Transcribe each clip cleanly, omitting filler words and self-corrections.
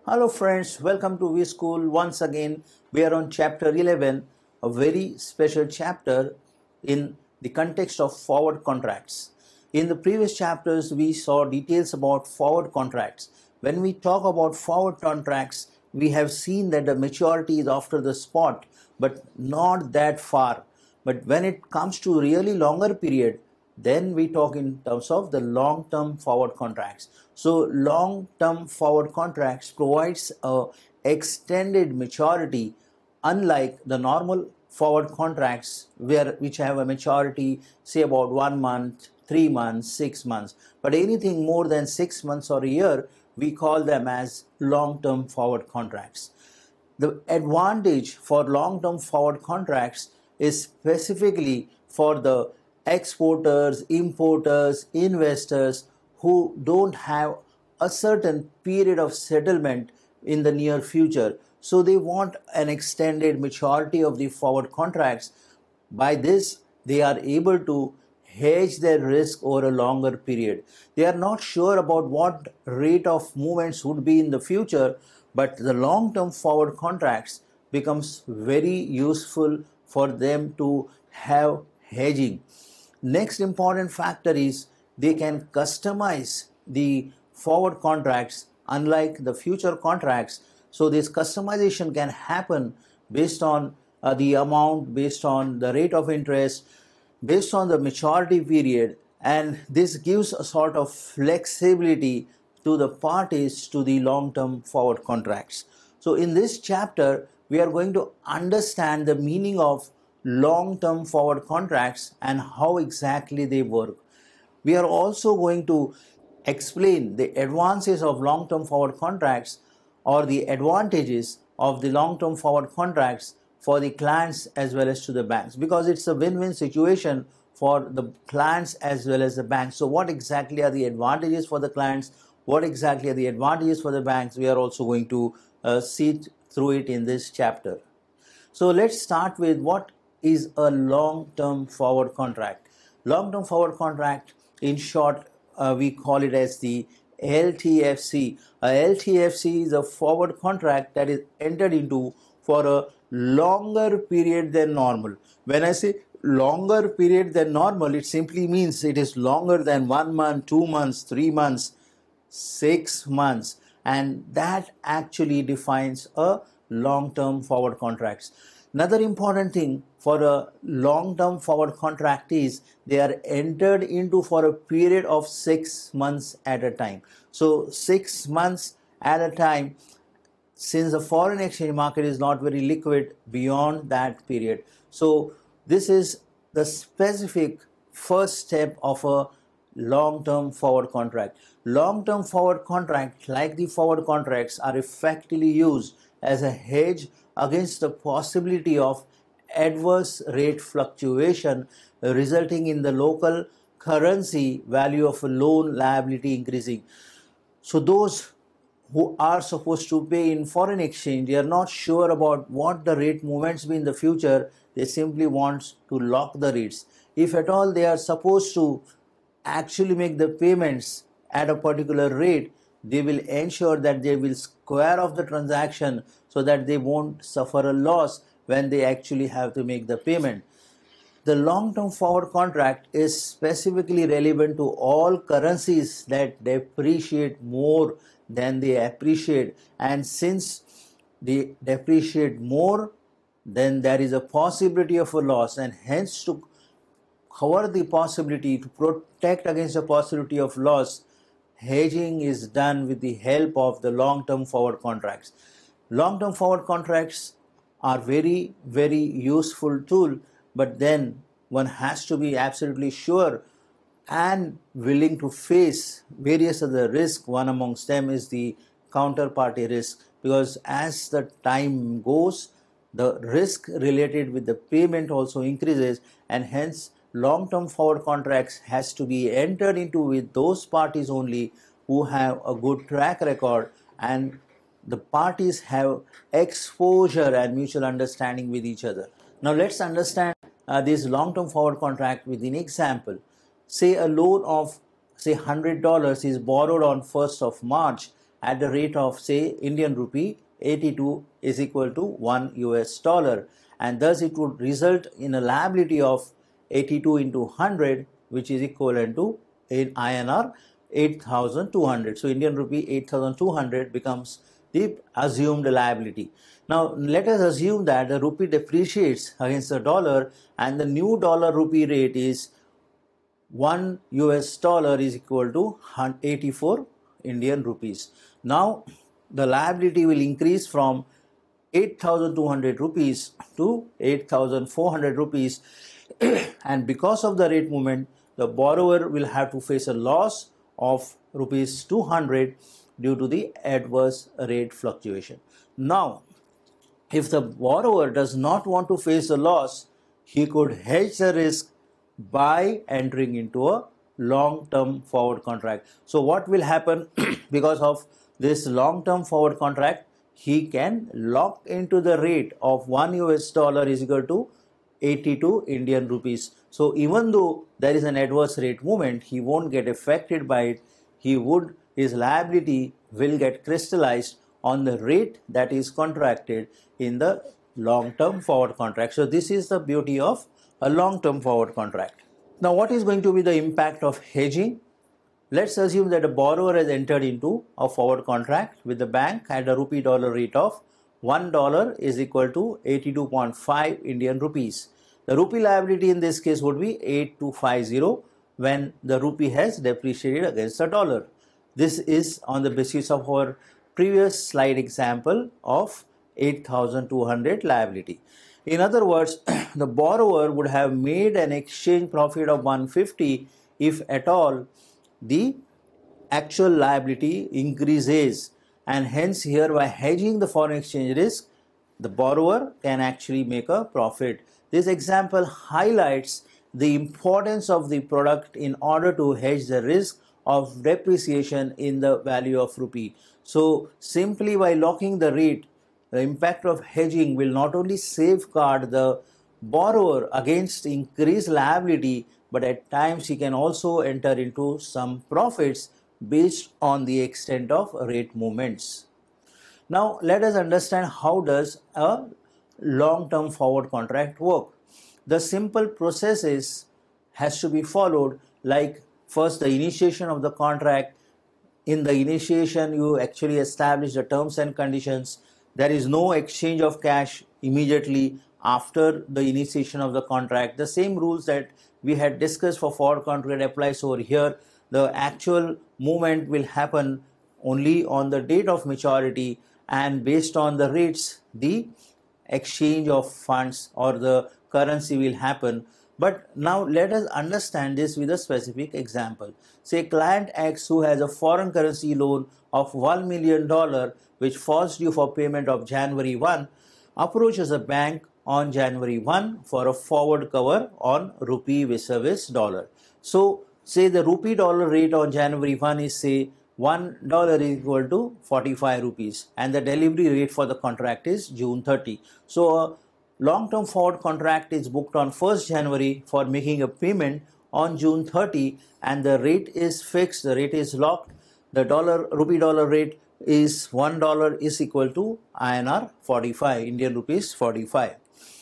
Hello friends, welcome to VSchool. Once again, we are on chapter 11, a very special chapter in the context of forward contracts. In the previous chapters, we saw details about forward contracts. When we talk about forward contracts, we have seen that the maturity is after the spot, but not that far. But when it comes to really longer period, then we talk in terms of the long-term forward contracts. So long-term forward contracts provides a extended maturity, unlike the normal forward contracts which have a maturity say about 1 month, 3 months, 6 months. But anything more than 6 months or a year, we call them as long-term forward contracts. The advantage for long-term forward contracts is specifically for the exporters, importers, investors who don't have a certain period of settlement in the near future. So they want an extended maturity of the forward contracts. By this, they are able to hedge their risk over a longer period. They are not sure about what rate of movements would be in the future, but the long-term forward contracts becomes very useful for them to have hedging. Next important factor is they can customize the forward contracts unlike the future contracts. So this customization can happen based on the amount, based on the rate of interest, based on the maturity period, and this gives a sort of flexibility to the parties to the long-term forward contracts. So in this chapter, we are going to understand the meaning of long-term forward contracts and how exactly they work. We are also going to explain the advantages of long-term forward contracts or the advantages of the long-term forward contracts for the clients as well as to the banks, because it's a win-win situation for the clients as well as the banks. So what exactly are the advantages for the clients? What exactly are the advantages for the banks? We are also going to see through it in this chapter. So let's start with what is a long-term forward contract. Long-term forward contract, in short, we call it as the LTFC. A LTFC is a forward contract that is entered into for a longer period than normal. When I say longer period than normal, it simply means it is longer than 1 month, 2 months, 3 months, 6 months, and that actually defines a long-term forward contracts. Another important thing for a long-term forward contract is they are entered into for a period of 6 months at a time. So 6 months at a time, since the foreign exchange market is not very liquid beyond that period. So this is the specific first step of a long-term forward contract. Long-term forward contracts, like the forward contracts, are effectively used as a hedge against the possibility of adverse rate fluctuation resulting in the local currency value of a loan liability increasing. So those who are supposed to pay in foreign exchange, they are not sure about what the rate movements be in the future. They simply want to lock the rates. If at all they are supposed to actually make the payments at a particular rate, they will ensure that they will square off the transaction so that they won't suffer a loss when they actually have to make the payment. The long-term forward contract is specifically relevant to all currencies that depreciate more than they appreciate, and since they depreciate more, then there is a possibility of a loss, and hence to cover the possibility, to protect against the possibility of loss, hedging is done with the help of the long-term forward contracts. Long-term forward contracts are very, very useful tool, but then one has to be absolutely sure and willing to face various other risks. One amongst them is the counterparty risk, because as the time goes, the risk related with the payment also increases, and hence long-term forward contracts has to be entered into with those parties only who have a good track record and the parties have exposure and mutual understanding with each other. Now let's understand this long-term forward contract with an example. Say a loan of say $100 is borrowed on 1st of March at the rate of, say, Indian rupee 82 is equal to 1 US dollar, and thus it would result in a liability of 82 into 100, which is equivalent to in INR 8,200. So Indian rupee 8,200 becomes the assumed liability. Now let us assume that the rupee depreciates against the dollar and the new dollar rupee rate is 1 US dollar is equal to 84 Indian rupees. Now the liability will increase from 8,200 rupees to 8,400 rupees and because of the rate movement, the borrower will have to face a loss of rupees 200 due to the adverse rate fluctuation. Now, if the borrower does not want to face a loss, he could hedge the risk by entering into a long-term forward contract. So what will happen because of this long-term forward contract? He can lock into the rate of 1 US dollar is equal to 82 Indian rupees. So even though there is an adverse rate movement, he won't get affected by it. His liability will get crystallized on the rate that is contracted in the long-term forward contract. So this is the beauty of a long-term forward contract. Now what is going to be the impact of hedging? Let's assume that a borrower has entered into a forward contract with the bank at a rupee dollar rate of $1 is equal to 82.5 Indian rupees. The rupee liability in this case would be 8250 when the rupee has depreciated against the dollar. This is on the basis of our previous slide example of 8,200 liability. In other words, the borrower would have made an exchange profit of 150 if at all the actual liability increases, and hence here by hedging the foreign exchange risk, the borrower can actually make a profit. This example highlights the importance of the product in order to hedge the risk of depreciation in the value of rupee. So simply by locking the rate, the impact of hedging will not only safeguard the borrower against increased liability, but at times he can also enter into some profits based on the extent of rate movements. Now let us understand how does a long-term forward contract work. The simple processes has to be followed, like first the initiation of the contract. In the initiation you actually establish the terms and conditions. There is no exchange of cash immediately after the initiation of the contract. The same rules that we had discussed for forward contract applies over here. The actual movement will happen only on the date of maturity, and based on the rates the exchange of funds or the currency will happen. But now let us understand this with a specific example. Say client X, who has a foreign currency loan of $1 million which falls due for payment of January 1, approaches a bank on January 1 for a forward cover on rupee vis-a-vis dollar. So say the rupee dollar rate on January 1 is say $1 is equal to 45 rupees and the delivery rate for the contract is June 30. So a long-term forward contract is booked on 1st January for making a payment on June 30 and the rate is fixed, the rate is locked. The rupee dollar rate is $1 is equal to INR 45, Indian rupees 45.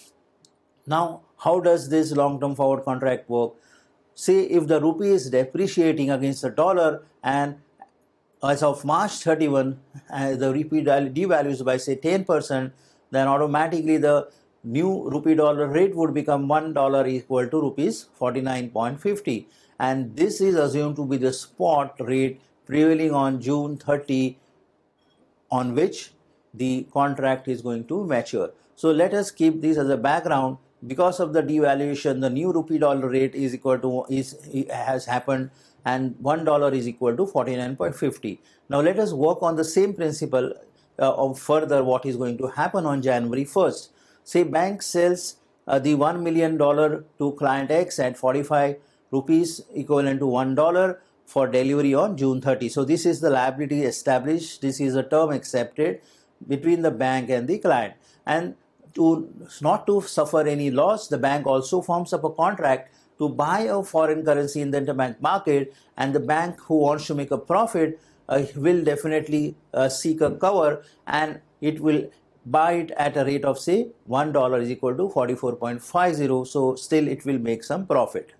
Now how does this long-term forward contract work? Say if the rupee is depreciating against the dollar and as of March 31 the rupee devalues by say 10%, then automatically the new rupee dollar rate would become $1 equal to rupees 49.50, and this is assumed to be the spot rate prevailing on June 30 on which the contract is going to mature. So let us keep this as a background. Because of the devaluation, the new rupee dollar rate is equal to has happened and $1 is equal to 49.50. Now let us work on the same principle of further what is going to happen on January 1st. Say bank sells the $1 million to client X at 45 rupees equivalent to $1 for delivery on June 30. So this is the liability established. This is a term accepted between the bank and the client. And not to suffer any loss, the bank also forms up a contract to buy a foreign currency in the interbank market, and the bank who wants to make a profit will definitely seek a cover, and it will buy it at a rate of say $1 is equal to 44.50. So still it will make some profit.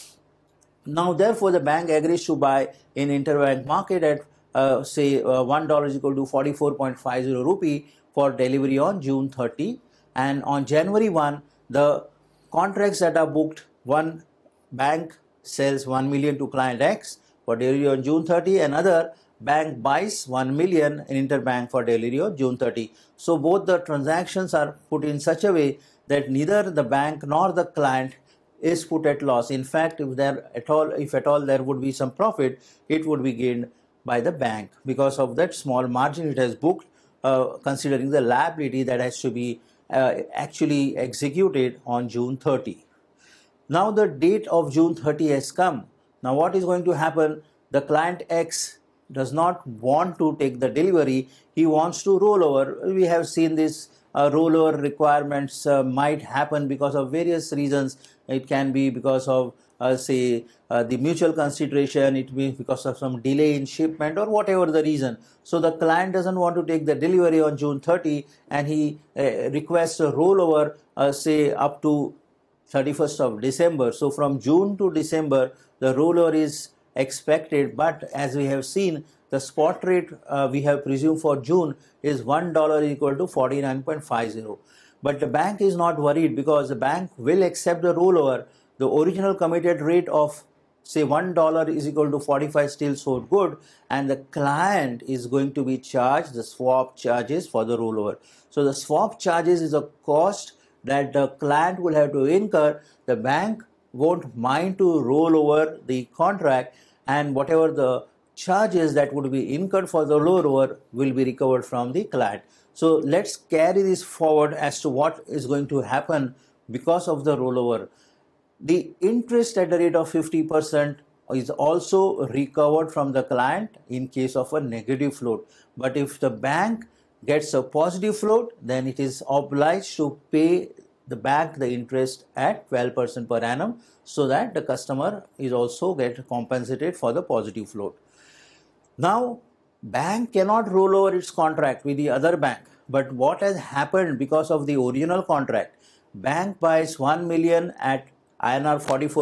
Now therefore the bank agrees to buy in interbank market at say $1 is equal to 44.50 rupee for delivery on June 30, and on January 1 the contracts that are booked, one bank sells 1 million to client X for delivery on June 30, another bank buys 1 million in interbank for delivery on June 30. So both the transactions are put in such a way that neither the bank nor the client is put at loss. In fact, if at all there would be some profit, it would be gained by the bank because of that small margin it has booked, considering the liability that has to be actually executed on June 30. Now the date of June 30 has come. Now what is going to happen? The client X does not want to take the delivery. He wants to roll over. We have seen this rollover requirements might happen because of various reasons. It can be because of the mutual consideration, it may be because of some delay in shipment or whatever the reason. So the client doesn't want to take the delivery on June 30 and he requests a rollover say up to 31st of December. So from June to December the rollover is expected, but as we have seen, the spot rate we have presumed for June is $1 equal to 49.50. But the bank is not worried because the bank will accept the rollover. The original committed rate of say $1 is equal to 45 still so good, and the client is going to be charged the swap charges for the rollover. So the swap charges is a cost that the client will have to incur. The bank won't mind to roll over the contract, and whatever the charges that would be incurred for the rollover will be recovered from the client. So let's carry this forward as to what is going to happen because of the rollover. The interest at the rate of 50% is also recovered from the client in case of a negative float. But if the bank gets a positive float, then it is obliged to pay the bank the interest at 12% per annum, so that the customer is also get compensated for the positive float. Now bank cannot roll over its contract with the other bank, but what has happened because of the original contract, bank buys 1 million at INR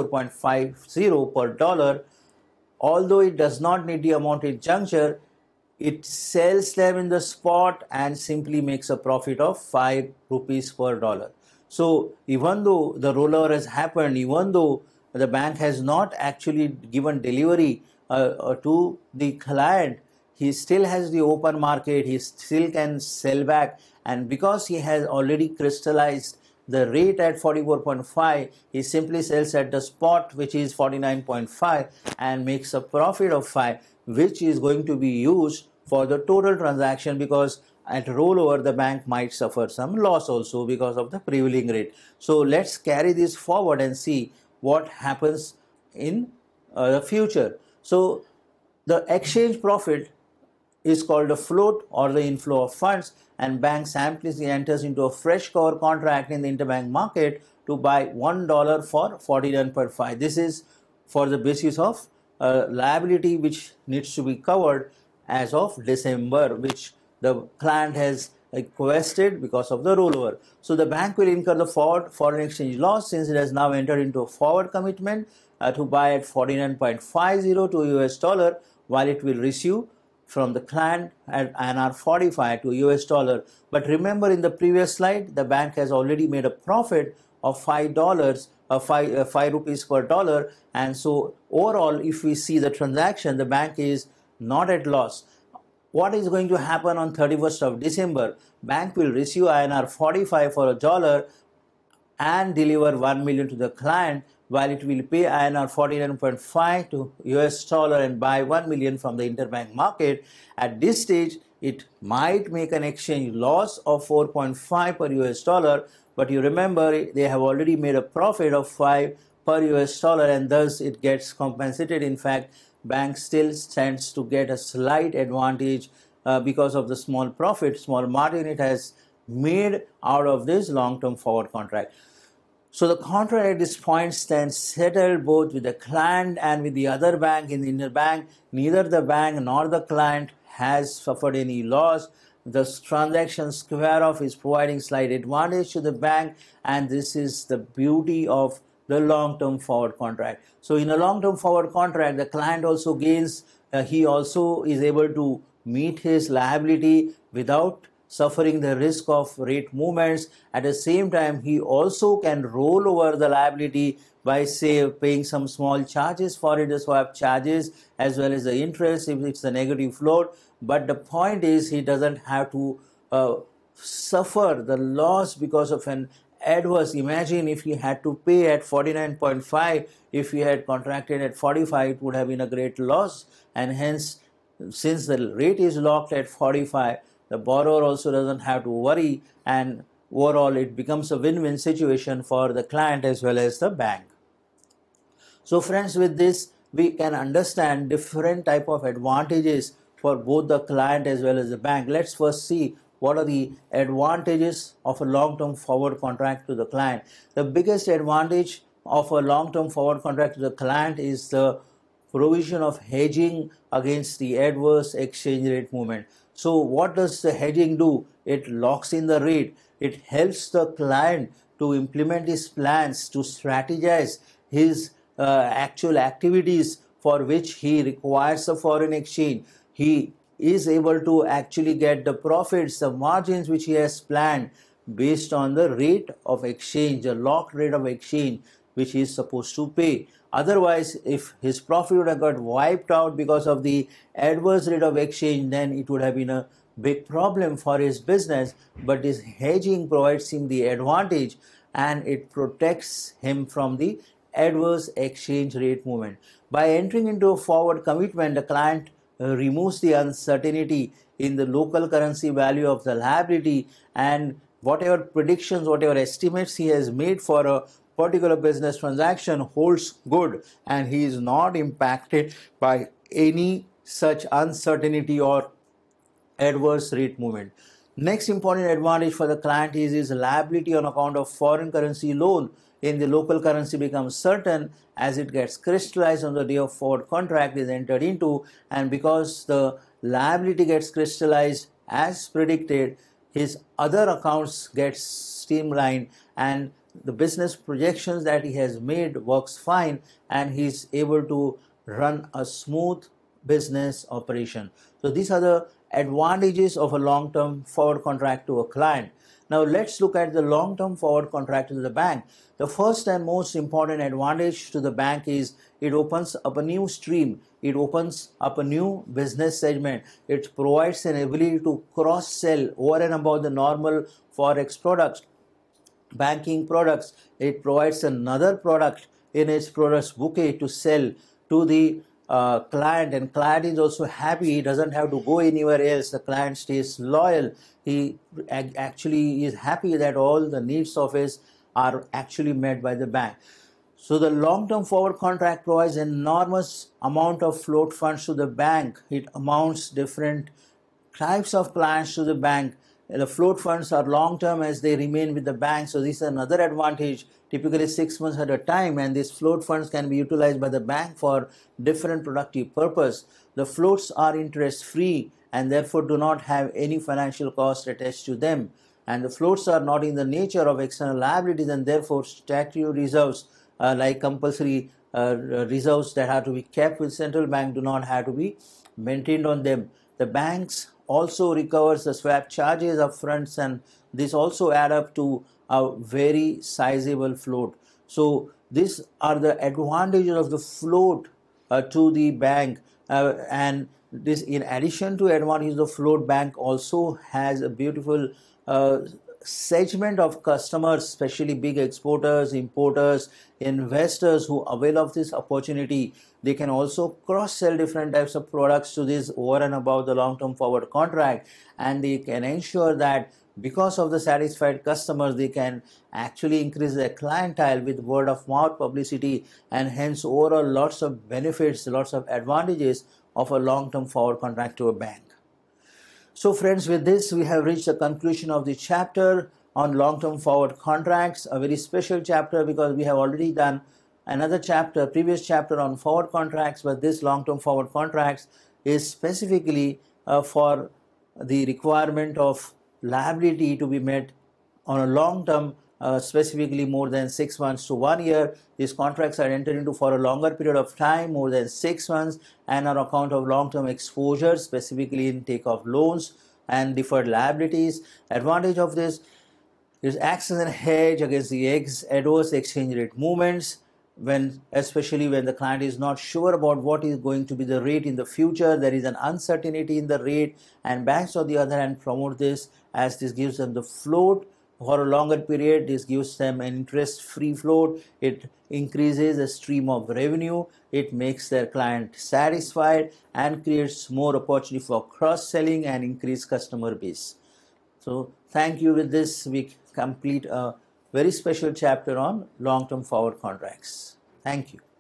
44.50 per dollar. Although it does not need the amount in juncture, it sells them in the spot and simply makes a profit of 5 rupees per dollar. So even though the rollover has happened, even though the bank has not actually given delivery to the client, he still has the open market, he still can sell back, and because he has already crystallized the rate at 44.5, he simply sells at the spot, which is 49.5, and makes a profit of 5, which is going to be used for the total transaction, because at rollover the bank might suffer some loss also because of the prevailing rate. So let's carry this forward and see what happens in the future. So the exchange profit is called a float or the inflow of funds, and bank simply enters into a fresh cover contract in the interbank market to buy $1 for 49.5. This is for the basis of liability which needs to be covered as of December, which the client has requested because of the rollover. So the bank will incur the foreign exchange loss since it has now entered into a forward commitment to buy at 49.50 to US dollar, while it will receive from the client at INR 45 to US dollar. But remember, in the previous slide, the bank has already made a profit of $5, 5 rupees per dollar, and so overall, if we see the transaction, the bank is not at loss. What is going to happen on 31st of December? Bank will receive INR 45 for a dollar and deliver 1 million to the client, while it will pay INR 49.5 to US dollar and buy 1 million from the interbank market. At this stage, it might make an exchange loss of 4.5 per US dollar, but you remember they have already made a profit of 5 per US dollar, and thus it gets compensated. In fact, bank still stands to get a slight advantage because of the small profit, small margin it has made out of this long-term forward contract. So the contract at this point stands settled both with the client and with the other bank in the interbank. Neither the bank nor the client has suffered any loss. The transaction square off is providing slight advantage to the bank, and this is the beauty of the long-term forward contract. So in a long-term forward contract, the client also gains, he also is able to meet his liability without suffering the risk of rate movements. At the same time, he also can roll over the liability by, say, paying some small charges for it, the swap charges, as well as the interest if it's a negative float. But the point is, he doesn't have to suffer the loss because of an adverse. Imagine if he had to pay at 49.5, if he had contracted at 45, it would have been a great loss. And hence, since the rate is locked at 45, the borrower also doesn't have to worry, and overall it becomes a win-win situation for the client as well as the bank. So friends, with this we can understand different type of advantages for both the client as well as the bank. Let's first see what are the advantages of a long-term forward contract to the client. The biggest advantage of a long-term forward contract to the client is the provision of hedging against the adverse exchange rate movement. So what does the hedging do? It locks in the rate. It helps the client to implement his plans, to strategize his actual activities for which he requires a foreign exchange. He is able to actually get the profits, the margins which he has planned based on the rate of exchange, the locked rate of exchange which he is supposed to pay. Otherwise, if his profit would have got wiped out because of the adverse rate of exchange, then it would have been a big problem for his business. But this hedging provides him the advantage, and it protects him from the adverse exchange rate movement. By entering into a forward commitment, the client removes the uncertainty in the local currency value of the liability, and whatever predictions, whatever estimates he has made for a particular business transaction holds good, and he is not impacted by any such uncertainty or adverse rate movement. Next important advantage for the client is his liability on account of foreign currency loan in the local currency becomes certain as it gets crystallized on the day of forward contract is entered into, and because the liability gets crystallized as predicted, his other accounts get streamlined and the business projections that he has made works fine, and he is able to run a smooth business operation. So these are the advantages of a long-term forward contract to a client. Now let's look at the long-term forward contract to the bank. The first and most important advantage to the bank is it opens up a new stream. It opens up a new business segment. It provides an ability to cross-sell over and above the normal forex products, banking products. It provides another product in its products bouquet to sell to the client, and client is also happy. He doesn't have to go anywhere else. The client stays loyal. He actually is happy that all the needs of his are actually met by the bank. So the long-term forward contract provides enormous amount of float funds to the bank. It amounts different types of clients to the bank. The float funds are long-term as they remain with the bank. So this is another advantage, typically 6 months at a time, and these float funds can be utilized by the bank for different productive purpose. The floats are interest-free and therefore do not have any financial cost attached to them. And the floats are not in the nature of external liabilities, and therefore statutory reserves like compulsory reserves that have to be kept with central bank do not have to be maintained on them. The banks also recovers the swap charges up fronts, and this also add up to a very sizable float. So these are the advantages of the float to the bank, and this, in addition to advantage of float, bank also has a beautiful segment of customers, especially big exporters, importers, investors who avail of this opportunity. They can also cross-sell different types of products to this over and above the long-term forward contract, and they can ensure that because of the satisfied customers, they can actually increase their clientele with word of mouth publicity, and hence overall lots of benefits, lots of advantages of a long-term forward contract to a bank. So friends, with this we have reached the conclusion of the chapter. on long-term forward contracts, a very special chapter because we have already done another chapter, previous chapter on forward contracts, but this long-term forward contracts is specifically for the requirement of liability to be met on a long term, specifically more than 6 months to 1 year. These contracts are entered into for a longer period of time, more than 6 months, and on account of long-term exposure, specifically in take-off loans and deferred liabilities. Advantage of this is acts as a hedge against the adverse exchange rate movements, especially when the client is not sure about what is going to be the rate in the future. There is an uncertainty in the rate, and banks on the other hand promote this as this gives them the float for a longer period. This gives them an interest-free float. It increases the stream of revenue. It makes their client satisfied and creates more opportunity for cross-selling and increased customer base. So thank you. With this, we complete a very special chapter on long-term forward contracts. Thank you.